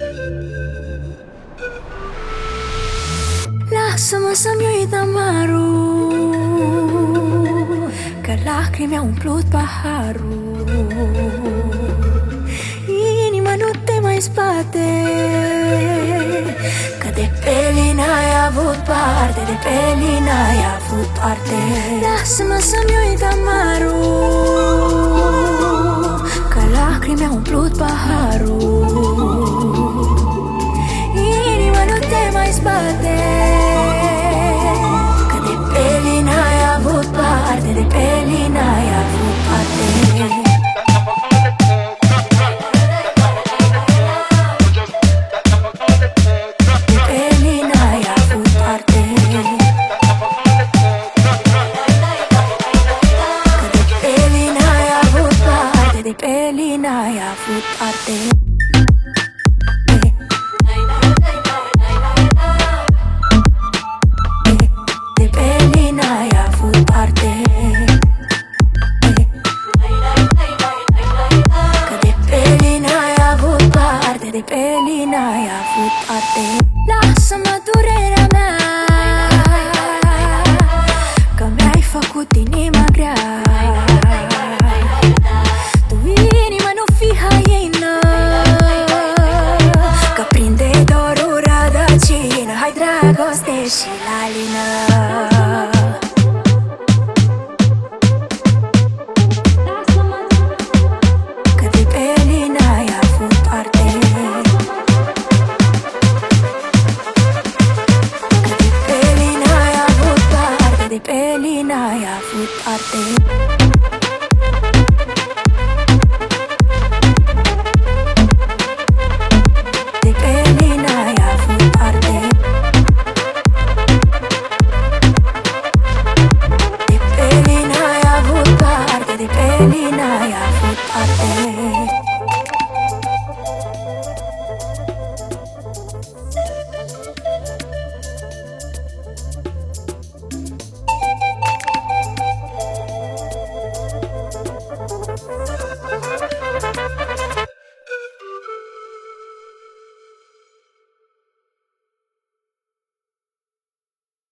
Lasă-mă să-mi uit amarul, că lacrimi au umplut paharul. Inima nu te mai spate, că de pe n-ai avut parte, de pe n-ai avut parte. Lasă-mă să-mi uit amarul, că lacrimi au umplut paharul. Inima nu te mai spate, că de pe n-ai avut parte, de pe n-ai avut parte. De pe n-ai avut parte. De pe n-ai avut parte. Că de pe n-ai avut parte, de pe n-ai avut parte. Lasă-mă durerea mea, că mi-ai făcut inima grea. Dragoste și la lină.